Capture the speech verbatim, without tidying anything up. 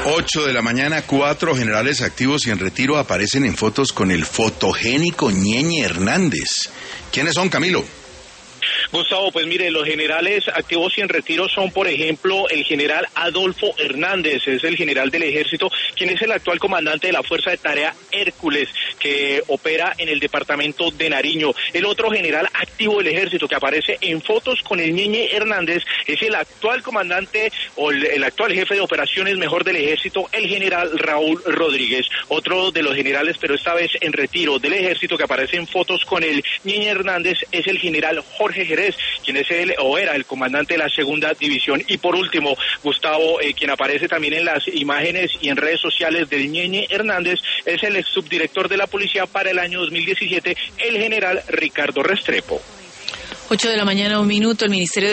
Ocho de la mañana, cuatro generales activos y en retiro aparecen en fotos con el fotogénico Ñeñe Hernández. ¿Quiénes son, Camilo? Gustavo, pues mire, los generales activos y en retiro son, por ejemplo, el general Adolfo Hernández, es el general del ejército, quien es el actual comandante de la Fuerza de Tarea Hércules, que opera en el departamento de Nariño. El otro general activo del ejército que aparece en fotos con el Ñeñe Hernández es el actual comandante o el, el actual jefe de operaciones mejor del ejército, el general Raúl Rodríguez. Otro de los generales, pero esta vez en retiro del ejército, que aparece en fotos con el Ñeñe Hernández es el general Jorge Jerez, quien es el o era el comandante de la segunda división. Y por último, Gustavo, eh, quien aparece también en las imágenes y en redes sociales del Ñeñe Hernández es el ex subdirector de la policía para el año dos mil diecisiete, el general Ricardo Restrepo. Ocho de la mañana, un minuto, el Ministerio